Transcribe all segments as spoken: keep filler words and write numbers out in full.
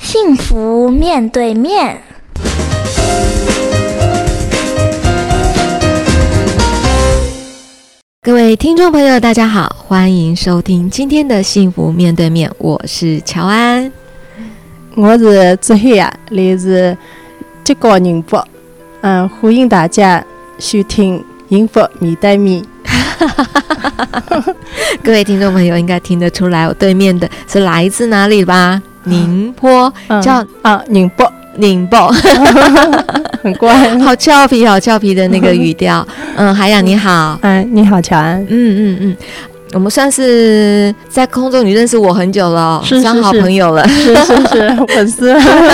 幸福面对面。 各位听众朋友大家好，欢迎收听今天的幸福面对面，我是乔安。 我是朱黑啊，来自吉高宁波，嗯，欢迎大家收听幸福面对面。 各位听众朋友应该听得出来，我对面的是来自哪里吧？宁波， 嗯、 叫啊宁波， 宁波， 很乖， 好俏皮，好俏皮的那个语调。嗯，海洋你好， 嗯，你好，乔安， 嗯嗯嗯。我们算是在空中，你认识我很久了， 是是是， 算好朋友了， 是是是，粉丝。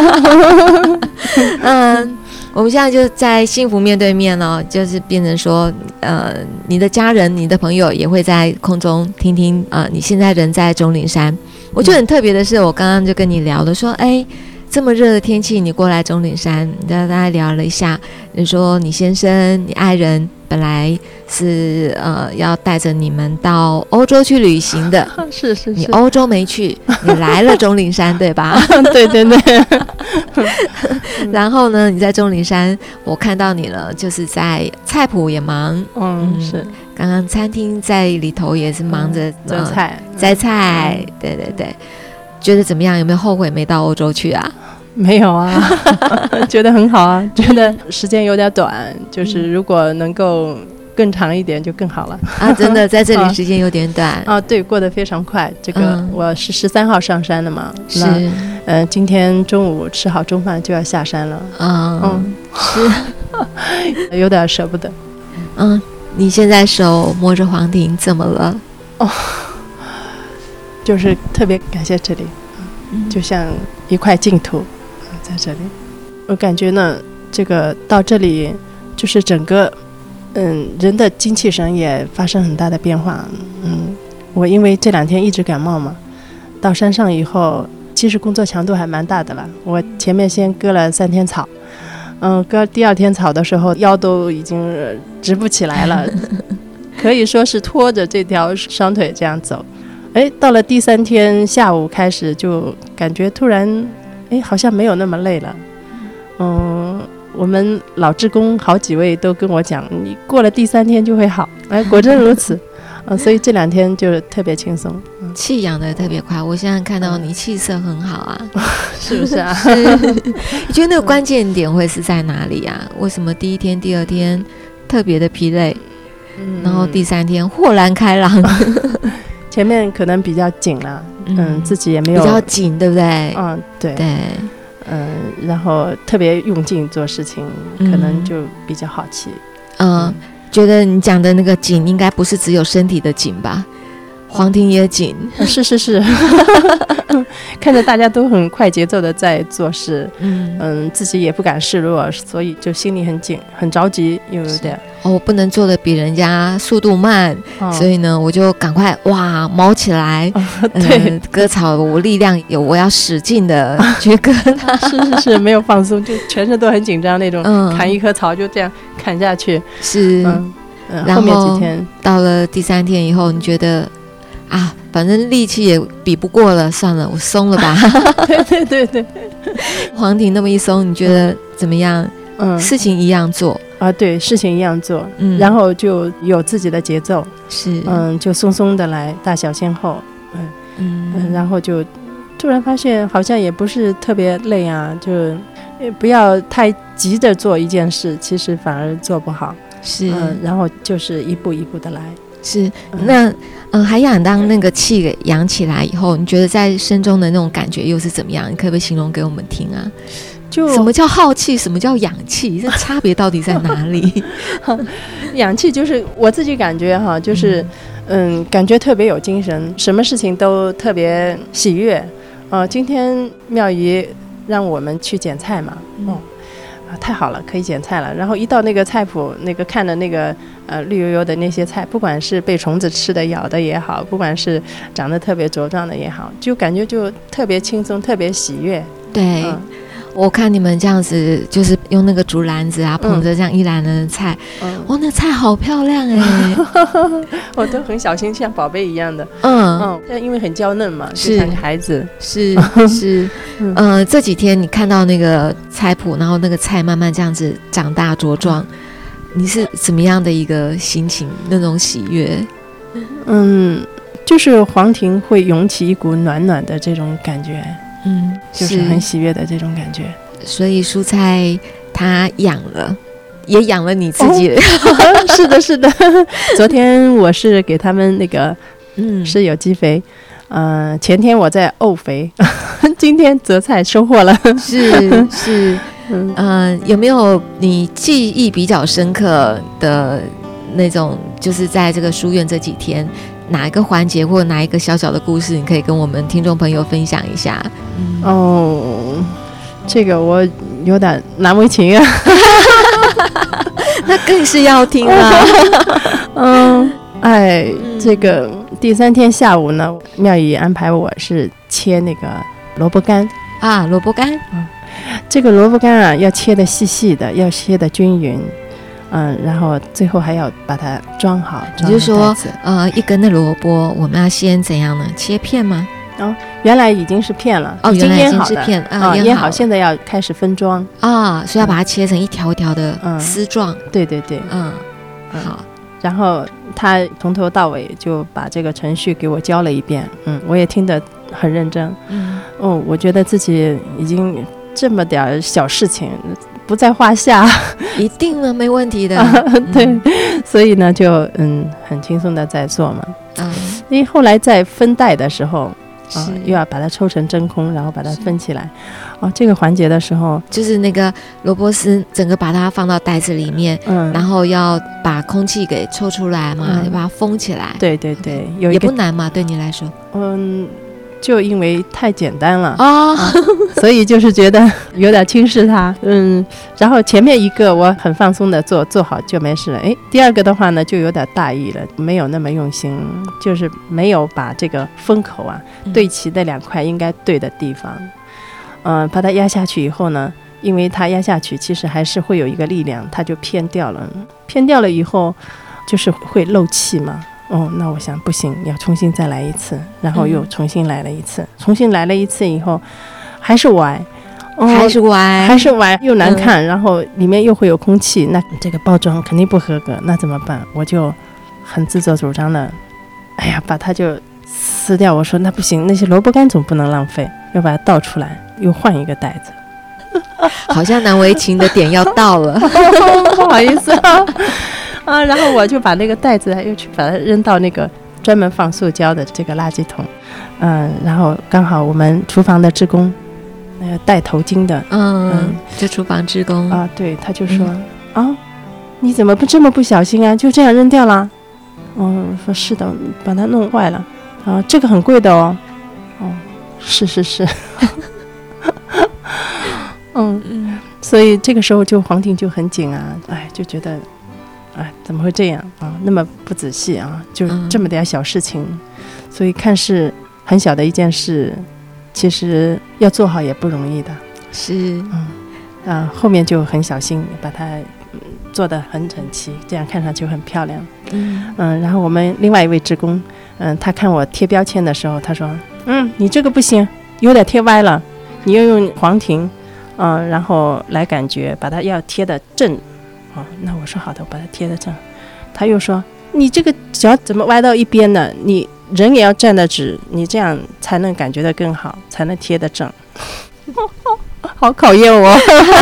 嗯，我们现在就在幸福面对面哦，就是变成说，呃，你的家人、你的朋友也会在空中听听，呃，你现在人在钟岭山。我觉得很特别的是，我刚刚就跟你聊了，说，哎，这么热的天气，你过来钟岭山，大家聊了一下，你说你先生、你爱人。本来是呃要带着你们到欧洲去旅行的， 是是是， 你欧洲没去，你来了钟岭山，对吧？ 对对对。 然后呢，你在钟岭山，我看到你了，就是在菜圃也忙， 嗯，嗯是。 刚刚餐厅在里头也是忙着摘、嗯、菜， 摘菜，嗯、对对对。觉得怎么样？有没有后悔没到欧洲去啊？ 没有啊，觉得很好啊，觉得时间有点短，就是如果能够更长一点就更好了啊！真的在这里时间有点短啊, 啊，对，过得非常快。这个、嗯、我是十三号上山的嘛， 是， 呃，今天中午吃好中饭就要下山了， 嗯, 嗯是，有点舍不得。 嗯，你现在手摸着黄庭，怎么了？ 哦，就是特别感谢这里，嗯、就像一块净土。在这里我感觉呢，这个到这里就是整个嗯人的精气神也发生很大的变化。嗯，我因为这两天一直感冒嘛，到山上以后其实工作强度还蛮大的了。我前面先割了三天草，嗯，割第二天草的时候腰都已经直不起来了可以说是拖着这条双腿这样走。哎，到了第三天下午开始就感觉突然哎，好像没有那么累了。嗯，我们老志工好几位都跟我讲，你过了第三天就会好。哎，果真如此。嗯，所以这两天就特别轻松，嗯、 气养得特别快。我现在看到你气色很好啊， 是不是啊？ 是。你觉得那个关键点会是在哪里啊？为什么第一天、第二天特别的疲累，嗯、然后第三天豁然开朗？ 前面可能比较紧了。嗯，自己也没有比较紧，对不对？ 嗯，对对， 嗯，然后特别用劲做事情，可能就比较好气。 嗯，嗯觉得你讲的那个紧，应该不是只有身体的紧吧？黄庭也紧， 是是是，看着大家都很快节奏的在做事，嗯嗯，自己也不敢示弱，所以就心里很紧，很着急，又有点哦，我不能做的比人家速度慢，哦、所以呢，我就赶快哇毛起来，哦、对、呃，割草我力量有，我要使劲的去割它， 是是是，没有放松，就全身都很紧张那种，嗯、砍一棵草就这样砍下去， 是， 嗯嗯，然后后面几天到了第三天以后，你觉得？啊，反正力气也比不过了，算了，我松了吧。 对对对对， 黄庭那么一松，你觉得怎么样？嗯，事情一样做啊，对，事情一样做，嗯，然后就有自己的节奏， 是， 嗯，就松松的来，大小先后，嗯嗯, 嗯，然后就突然发现好像也不是特别累啊，就不要太急着做一件事，其实反而做不好， 是， 嗯，然后就是一步一步的来。 是，那嗯，海洋当那个气给养起来以后，你觉得在身中的那种感觉又是怎么样？你可不可以形容给我们听啊？就什么叫耗气，什么叫氧气，这差别到底在哪里？ 氧气就是我自己感觉哈，就是嗯, 嗯，感觉特别有精神，什么事情都特别喜悦。呃，今天妙姨让我们去捡菜嘛，哦。太好了，可以捡菜了。然后一到那个菜圃，那个看着那个呃绿油油的那些菜，不管是被虫子吃的咬的也好，不管是长得特别茁壮的也好，就感觉就特别轻松，特别喜悦。 对、嗯、 我看你们这样子，就是用那个竹篮子啊，捧着这样一篮的菜，嗯，哇，那菜好漂亮哎！ 我都很小心，像宝贝一样的。 嗯嗯，因为很娇嫩嘛，就像个孩子。 是是，嗯、呃，这几天你看到那个菜谱，然后那个菜慢慢这样子长大茁壮，你是怎么样的一个心情？那种喜悦？嗯， 就是黄庭会涌起一股暖暖的这种感觉。嗯，就是很喜悦的这种感觉。 所以蔬菜它养了，也养了你自己。 哦、是的，是的。昨天我是给他们那个，嗯，是有机肥。呃，前天我在沤肥，今天择菜收获了。 是是，嗯、呃，有没有你记忆比较深刻的那种？就是在这个书院这几天。哪一个环节或哪一个小小的故事，你可以跟我们听众朋友分享一下？ 嗯、哦，这个我有点难为情啊， 那更是要听了。 嗯，哎，这个第三天下午呢，妙姨安排我是切那个萝卜干啊，萝卜干。 嗯，这个萝卜干啊，要切得细细的，要切得均匀。嗯，然后最后还要把它装好。 也就是说，呃，一根的萝卜，我们要先怎样呢？切片吗？ 哦，原来已经是片了， 哦， 已经腌好的，片啊，腌好，现在要开始分装啊，所以要把它切成一条一条的丝状。 嗯、对对对， 嗯，好。 然后他从头到尾就把这个程序给我教了一遍，嗯，我也听得很认真。嗯，哦，我觉得自己已经这么点小事情。不在话下， 一定呢，没问题的。 对、嗯，所以呢，就嗯，很轻松的在做嘛。嗯，因为后来在分袋的时候，啊，又要把它抽成真空，然后把它分起来。哦，这个环节的时候， 就是那个萝卜丝，整个把它放到袋子里面，嗯，然后要把空气给抽出来嘛，嗯、要把它封起来。 对对对，有也不难嘛，对你来说。 嗯。就因为太简单了啊、哦，所以就是觉得有点轻视它，嗯，然后前面一个我很放松的做做好就没事了，哎，第二个的话呢就有点大意了，没有那么用心，就是没有把这个封口啊、嗯、对齐的两块应该对的地方，嗯、呃，把它压下去以后呢，因为它压下去其实还是会有一个力量，它就偏掉了，偏掉了以后就是会漏气嘛。哦，那我想不行，要重新再来一次，然后又重新来了一次，嗯、重新来了一次以后，还是歪， 哦、还是歪， 还是歪，又难看、嗯，然后里面又会有空气，那这个包装肯定不合格，那怎么办？我就很自作主张的，哎呀，把它就撕掉。我说那不行，那些萝卜干总不能浪费，要把它倒出来，又换一个袋子。 好像难为情的点要到了， 不好意思啊。啊，然后我就把那个袋子又去把它扔到那个专门放塑胶的这个垃圾桶，嗯，然后刚好我们厨房的职工，那个戴头巾的， 嗯，嗯这厨房职工啊，对，他就说、嗯、啊，你怎么不这么不小心啊？就这样扔掉了？哦，说是的，把它弄坏了啊，这个很贵的哦。哦，是是是，嗯嗯，所以这个时候就黄庭就很紧啊，哎，就觉得。哎，怎么会这样啊？那么不仔细啊，就这么点小事情、嗯，所以看似很小的一件事，其实要做好也不容易的。 是， 嗯，啊，后面就很小心把它、嗯、做得很整齐，这样看上去很漂亮。嗯嗯，然后我们另外一位职工，嗯，他看我贴标签的时候，他说：“嗯，你这个不行，有点贴歪了，你要用黄庭，嗯，然后来感觉把它要贴得正。”哦，那我说好的，我把它贴得正。他又说：“你这个脚怎么歪到一边呢？你人也要站得直，你这样才能感觉得更好，才能贴得正。”好考验我，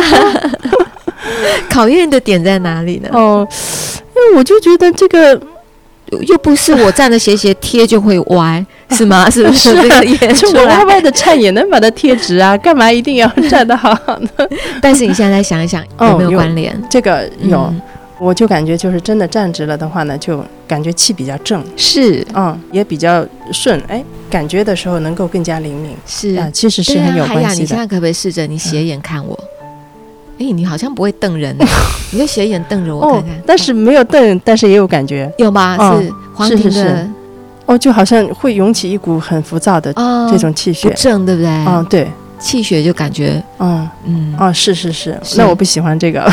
考验的点在哪里呢？ 哦，因为我就觉得这个又不是我站得斜斜贴就会歪，是吗？是不是这个演出来？ 我歪歪的站也能把它贴直啊，干嘛一定要站得好好的？ 但是你现在想一想，有没有关联？ 哦、这个有、嗯，我就感觉就是真的站直了的话呢，就感觉气比较正， 是， 嗯，也比较顺，哎，感觉的时候能够更加灵敏， 是啊，其实是很有关系的。 海雅，你现在可不可以试着你斜眼看我？哎、嗯，你好像不会瞪人、欸，你就斜眼瞪着我看看。 哦、但是没有瞪，但是也有感觉， 有吗？ 哦、 是黄庭的。是是是哦，就好像会涌起一股很浮躁的这种气血， 哦、不正，对不对？ 嗯，对， 气血就感觉嗯嗯哦，是是是， 是那我不喜欢这个，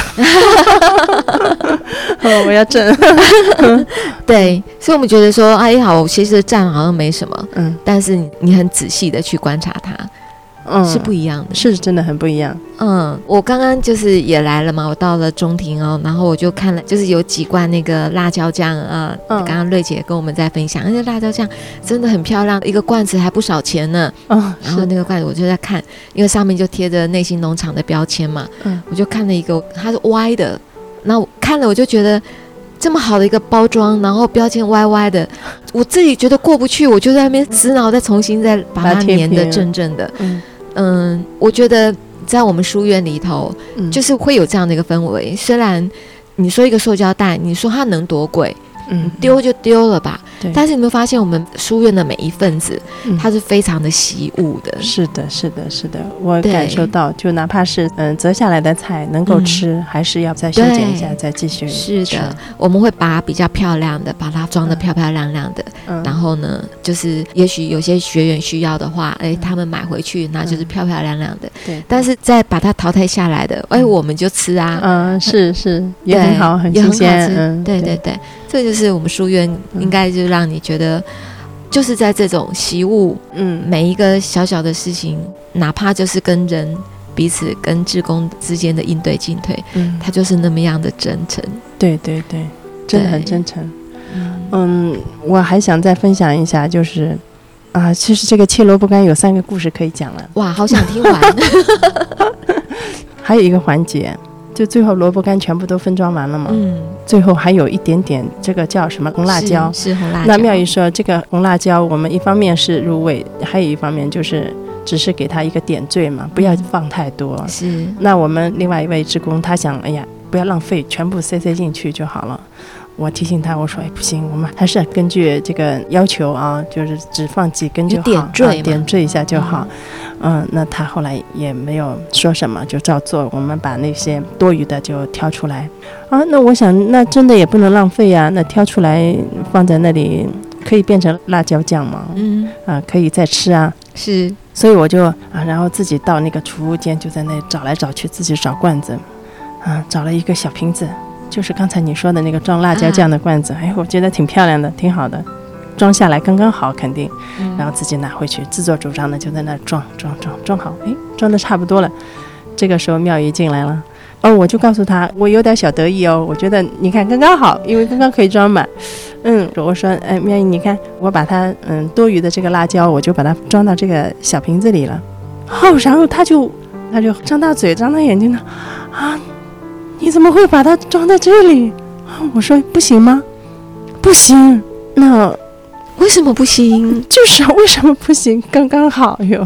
哦、我要正， 对，所以我们觉得说，哎，好，其实站好像没什么， 嗯但是你你很仔细的去观察它， 嗯， 是不一样的。 是真的很不一样。 嗯，我刚刚就是也来了嘛，我到了中庭哦，然后我就看了，就是有几罐那个辣椒酱啊，呃嗯刚刚瑞姐跟我们在分享，那些辣椒酱真的很漂亮，一个罐子还不少钱呢。 哦， 然后那个罐子我就在看，因为上面就贴着内心农场的标签嘛， 嗯我就看了一个，它是歪的，那我看了我就觉得这么好的一个包装，然后标签歪歪的，我自己觉得过不去，我就在那边死脑再重新再把它把它贴粘的平正正的。 嗯嗯，我觉得在我们书院里头， 嗯， 就是会有这样的一个氛围。虽然你说一个塑胶袋，你说它能多贵， 嗯丢就丢了吧。 对， 但是你有没有发现，我们书院的每一份子， 嗯它是非常的习物的。 是的，是的，是的，我对感受到，就哪怕是嗯折下来的菜能够吃，还是要再修剪一下，再继续吃。 是的，我们会把比较漂亮的，把它装得漂漂亮亮的。 嗯， 然后呢，就是也许有些学员需要的话，哎，他们买回去，那就是漂漂亮亮的。 对， 但是再把它淘汰下来的，哎，我们就吃啊。 嗯，是是，也对很好，很也很好新鲜。 吃。 嗯， 对对对，这就是我们书院应该就让你觉得，就是在这种习物， 嗯， 每一个小小的事情，哪怕就是跟人彼此跟志工之间的应对进退， 嗯， 它就是那么样的真诚。 对对对，真的很对真诚。 嗯嗯，我还想再分享一下，就是啊，其实这个切萝卜干有三个故事可以讲了， 哇，好想听完。 还有一个环节，就最后萝卜干全部都分装完了嘛， 嗯， 最后还有一点点这个叫什么红辣椒。 是是红辣椒。 那妙姨说，这个红辣椒，我们一方面是入味，还有一方面就是只是给它一个点缀嘛，不要放太多。 是那我们另外一位职工，他想，哎呀，不要浪费，全部塞塞进去就好了。我提醒他，我说，哎，不行，我们还是根据这个要求啊，就是只放几根就好， 就点缀嘛啊点缀一下就好。嗯，那他后来也没有说什么，就照做。我们把那些多余的就挑出来啊。那我想，那真的也不能浪费呀。那挑出来放在那里，可以变成辣椒酱吗？ 嗯啊，可以再吃啊。 是所以我就啊，然后自己到那个储物间，就在那里找来找去，自己找罐子，啊，找了一个小瓶子，就是刚才你说的那个装辣椒酱的罐子。哎，我觉得挺漂亮的，挺好的，装下来刚刚好，肯定。然后自己拿回去，自作主张的就在那装装装装好，哎，装的差不多了。这个时候妙姨进来了，哦，我就告诉他，我有点小得意哦，我觉得你看刚刚好，因为刚刚可以装满。嗯，我说，哎，妙姨，你看我把它嗯多余的这个辣椒，我就把它装到这个小瓶子里了。哦，然后他就他就张大嘴张大眼睛的，啊，你怎么会把它装在这里？啊，我说不行吗？不行，那。 为什么不行？ 就是为什么不行？刚刚好哟。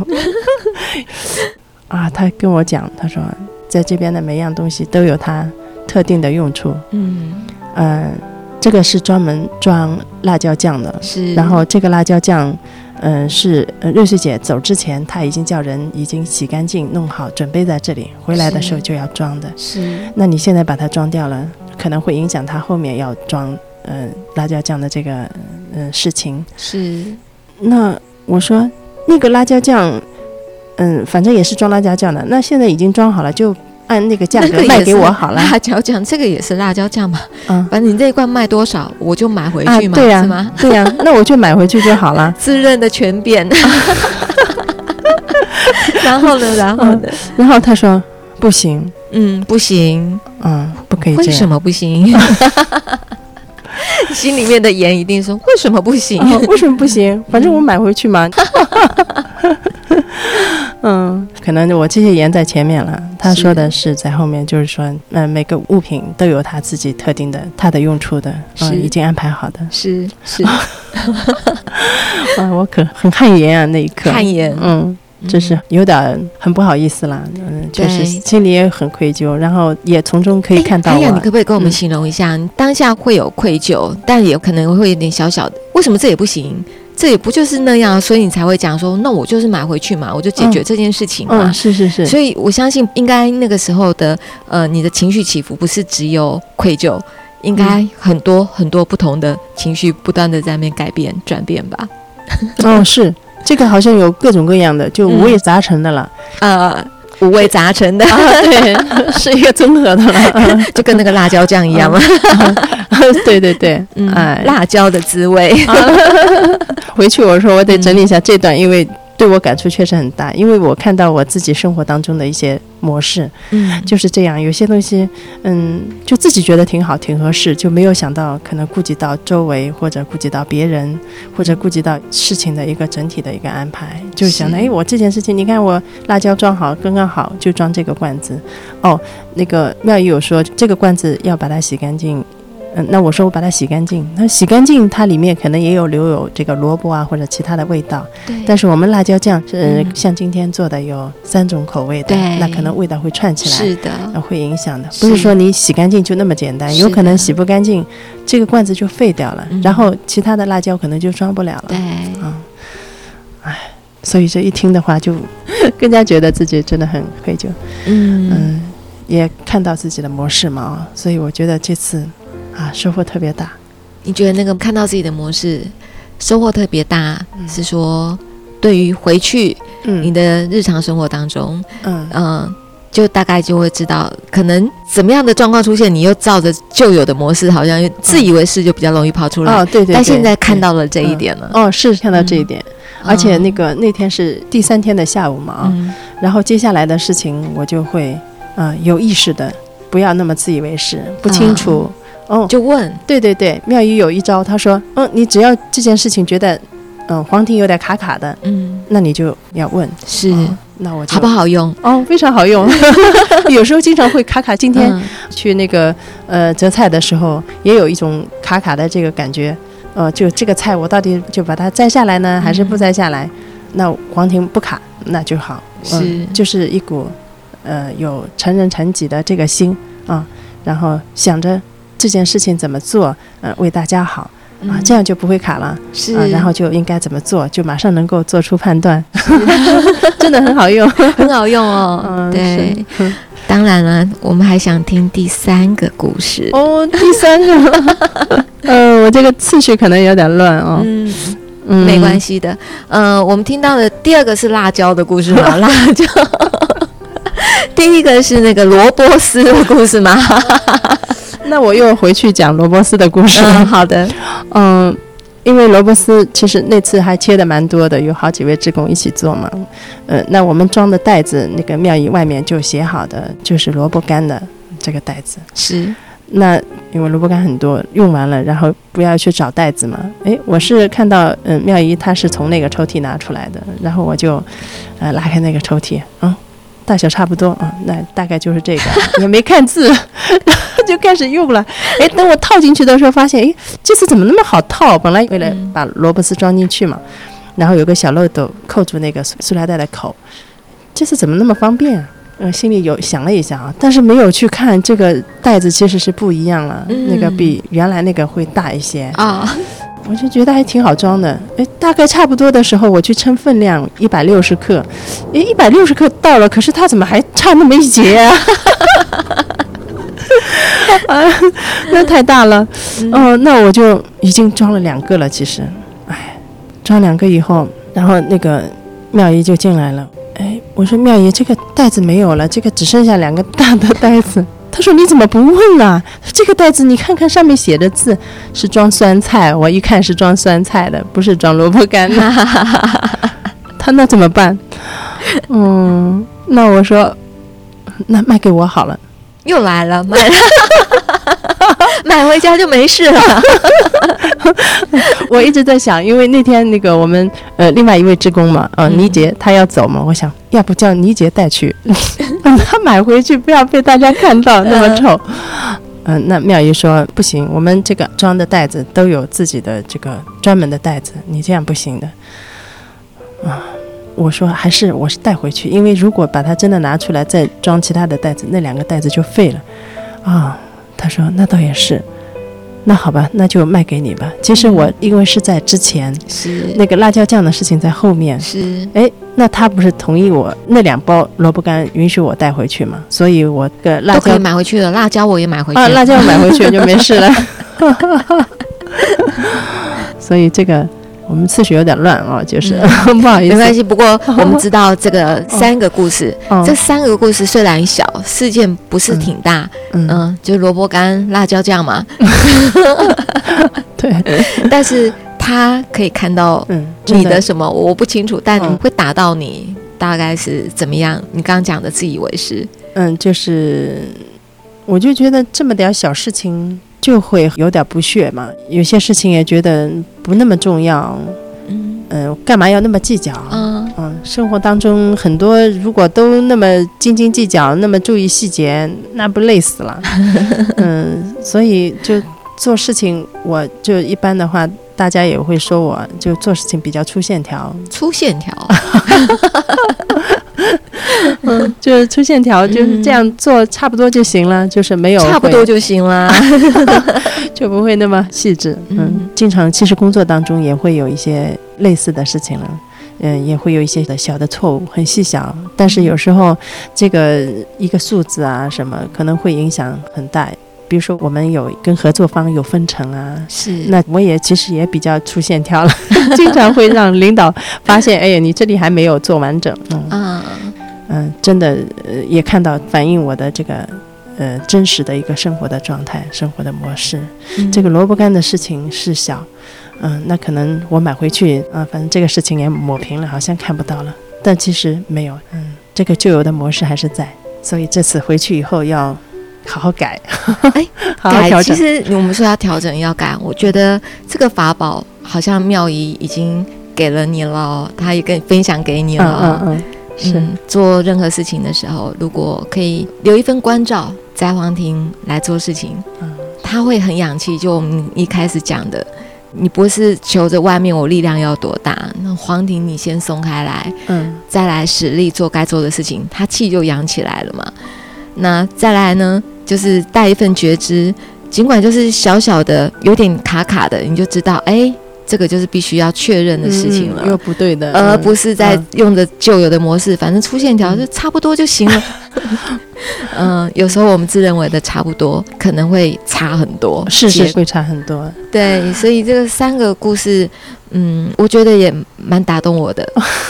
啊，他跟我讲，他说在这边的每样东西都有它特定的用处。 嗯嗯、呃，这个是专门装辣椒酱的， 是。 然后这个辣椒酱，嗯、呃，是呃瑞穗姐走之前，她已经叫人已经洗干净、弄好，准备在这里，回来的时候就要装的。 是。 那你现在把它装掉了，可能会影响她后面要装呃辣椒酱的这个呃事情。 是。 那我说那个辣椒酱，嗯，反正也是装辣椒酱的，那现在已经装好了，就按那个价格卖给我好了。 辣椒酱这个也是辣椒酱嘛， 嗯， 反正你这一罐卖多少，我就买回去嘛， 啊、对呀、 是吗？ 对呀、那我就买回去就好了。 自认的权变。然后呢？然后呢？ 嗯、然后他说不行， 嗯，不行， 嗯，不可以这样。 为什么不行？心里面的言一定说为什么不行、 哦、为什么不行？反正我买回去嘛。嗯，可能我这些言在前面了，他说的是在后面，就是说嗯、呃，每个物品都有它自己特定的它的用处的，嗯，已经安排好的。 是是。 啊，我可很汗颜啊，那一刻汗颜。 嗯，就是有点很不好意思啦，嗯，就是心里也很愧疚，然后也从中可以看到我。 哎呀，你可不可以跟我们形容一下，嗯、当下会有愧疚，但也可能会有点小小的，为什么这也不行？这也不就是那样，所以你才会讲说，那我就是买回去嘛，我就解决这件事情嘛。 嗯，嗯是是是。 所以我相信，应该那个时候的呃，你的情绪起伏不是只有愧疚，应该很多、嗯、很多不同的情绪不断的在那边改变转变吧。 哦，是。 这个好像有各种各样的，就五味杂陈的了。 呃，五味杂陈的， 啊，对，是一个综合的了， 就跟那个辣椒酱一样嘛。 对对对， 嗯， 哎， 辣椒的滋味。 回去我说我得整理一下这段，因为对我感触确实很大，因为我看到我自己生活当中的一些模式， 嗯， 就是这样，有些东西，嗯，就自己觉得挺好、挺合适，就没有想到可能顾及到周围，或者顾及到别人，或者顾及到事情的一个整体的一个安排，就想到，哎，我这件事情，你看我辣椒装好，刚刚好，就装这个罐子。哦，那个妙仪有说这个罐子要把它洗干净。嗯，那我说我把它洗干净，那洗干净它里面可能也有留有这个萝卜啊或者其他的味道， 对。 但是我们辣椒酱是、呃嗯、像今天做的有三种口味的， 对， 那可能味道会串起来， 是的， 呃、会影响的。不是说你洗干净就那么简单，有可能洗不干净，这个罐子就废掉了，然后其他的辣椒可能就装不了了。 对， 嗯，哎，所以这一听的话，就更加觉得自己真的很愧疚。嗯嗯，也看到自己的模式嘛，所以我觉得这次。啊，收获特别大。 你觉得那个看到自己的模式收获特别大，嗯、是说对于回去你的日常生活当中，嗯嗯、呃，就大概就会知道，可能怎么样的状况出现，你又照着旧有的模式，好像自以为是，就比较容易跑出来。 哦，对 对, 对。 但现在看到了这一点了。 嗯、哦，是看到这一点，嗯、而且那个那天是第三天的下午嘛啊，嗯、然后接下来的事情我就会呃有意识的，不要那么自以为是，不清楚。嗯哦， 就问， 对对对，妙仪有一招，他说，嗯，你只要这件事情觉得，嗯，黄庭有点卡卡的，嗯，那你就要问， 是， 哦、那我就好不好用？ 哦，非常好用，有时候经常会卡卡。今天去那个、嗯、呃择菜的时候，也有一种卡卡的这个感觉，呃，就这个菜我到底就把它摘下来呢，还是不摘下来？嗯、那黄庭不卡，那就好， 是， 嗯、就是一股，呃，有成人成己的这个心啊、嗯，然后想着。这件事情怎么做，呃，为大家好啊，这样就不会卡了， 是、 啊，然后就应该怎么做，就马上能够做出判断，真的很好用， 很好用哦。嗯，对，当然了，我们还想听第三个故事哦，第三个，呃，我这个次序可能有点乱哦。 嗯嗯，没关系的。呃，我们听到的第二个是辣椒的故事吗？辣椒。第一个是那个萝卜丝的故事吗？ 那我又回去讲萝卜丝的故事了。 嗯，好的。 嗯，因为萝卜丝其实那次还切的蛮多的，有好几位志工一起做嘛。呃，那我们装的袋子，那个妙仪外面就写好的，就是萝卜干的这个袋子。 是。 那因为萝卜干很多，用完了，然后不要去找袋子嘛。哎，我是看到，嗯、呃，妙仪她是从那个抽屉拿出来的，然后我就，呃，拉开那个抽屉，嗯。大小差不多啊、嗯，那大概就是这个，也没看字，就开始用了。哎，等我套进去的时候，发现，哎，这次怎么那么好套？本来为了把萝卜丝装进去嘛，然后有个小漏斗扣住那个塑料袋的口，这次怎么那么方便？呃，心里有想了一下啊，但是没有去看这个袋子其实是不一样了，嗯、那个比原来那个会大一些啊。我就觉得还挺好装的，哎，大概差不多的时候我去称分量，一百六十克，哎，一百六十克到了，可是它怎么还差那么一截啊？啊，那太大了，嗯、哦，那我就已经装了两个了，其实，哎，装两个以后，然后那个妙仪就进来了，哎，我说妙仪，这个袋子没有了，这个只剩下两个大的袋子。他说你怎么不问啊？这个袋子你看看上面写的字是装酸菜，我一看是装酸菜的，不是装萝卜干的。他那怎么办？嗯，那我说那卖给我好了。 又来了，买了买回家就没事了。 我一直在想，因为那天那个我们呃另外一位志工嘛，呃倪杰他要走嘛，我想要不叫倪杰带去，他买回去不要被大家看到那么丑。嗯、呃，那妙仪说不行，我们这个装的袋子都有自己的这个专门的袋子，你这样不行的。啊，我说还是我是带回去，因为如果把它真的拿出来再装其他的袋子，那两个袋子就废了。啊，他说那倒也是。那好吧，那就卖给你吧。其实我因为是在之前， 是那个辣椒酱的事情在后面， 是哎，那他不是同意我那两包萝卜干允许我带回去嘛？所以我个辣椒都可以买回去了，辣椒我也买回去了， 啊，辣椒买回去就没事了。所以这个我们次序有点乱啊，就是、嗯、不好意思， 没关系。不过我们知道这个三个故事， 哦、 这三个故事虽然小，事件不是挺大，嗯，嗯就萝卜干、辣椒酱嘛， 对， 但是他可以看到你的什么，嗯、我不清楚，但会打到你，嗯、大概是怎么样？你刚刚讲的自以为是， 嗯，就是我就觉得这么点小事情。就会有点不屑嘛，有些事情也觉得不那么重要，嗯、呃，干嘛要那么计较？嗯嗯，生活当中很多如果都那么斤斤计较，那么注意细节，那不累死了。嗯，所以就做事情，我就一般的话，大家也会说我就做事情比较粗线条。 粗线条。 嗯，就是粗线条，就是这样做差不多就行了，嗯、就是没有差不多就行了， 就不会那么细致。嗯，嗯经常其实工作当中也会有一些类似的事情了，嗯，也会有一些的小的错误，很细小，但是有时候这个一个数字啊什么可能会影响很大。比如说我们有跟合作方有分成啊， 是， 那我也其实也比较粗线条了，经常会让领导发现，哎呀，你这里还没有做完整。嗯嗯、呃，真的、呃、也看到反映我的这个呃真实的一个生活的状态、生活的模式。嗯、这个萝卜干的事情是小，嗯、呃，那可能我买回去啊、呃，反正这个事情也抹平了，好像看不到了，但其实没有，嗯，这个旧有的模式还是在，所以这次回去以后要。好好改， 哎，好好调整。其实我们说要调整要改，我觉得这个法宝好像妙仪已经给了你了，他也跟分享给你了。嗯嗯嗯，是、嗯、做任何事情的时候，如果可以留一份关照，在皇庭来做事情，嗯，他会很氧气。就我们一开始讲的，你不是求着外面我力量要多大，那皇庭你先松开来，嗯，再来使力做该做的事情，他气就扬起来了嘛。那再来呢，就是带一份觉知，尽管就是小小的有点卡卡的，你就知道哎，这个就是必须要确认的事情了， 嗯、又不对的， 而不是在用着旧有的模式，嗯、反正粗线条就差不多就行了。嗯、呃，有时候我们自认为的差不多，可能会差很多， 是是会差很多。 对，所以这个三个故事，嗯，我觉得也蛮打动我的。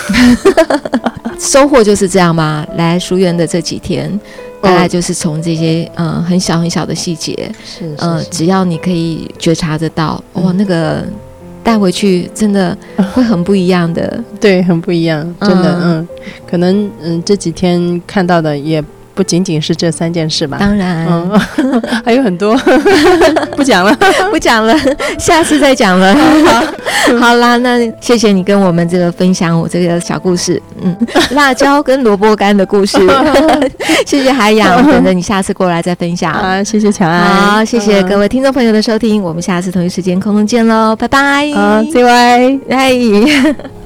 收获就是这样吧。来书院的这几天。大概就是从这些嗯、呃、很小很小的细节，是是是呃，只要你可以觉察得到，哇、哦，那个带回去真的会很不一样的， 对，很不一样，真的，嗯，嗯可能嗯这几天看到的也不仅仅是这三件事吧， 当然， 嗯，还有很多，不讲了， 不讲了，下次再讲了。好, 好啦，那谢谢你跟我们这个分享我这个小故事，嗯，辣椒跟萝卜干的故事，谢谢海洋，等着你下次过来再分享。 好，谢谢乔安， 好，谢谢各位听众朋友的收听，我们下次同一时间空中见喽，拜拜。 好，再会， 拜。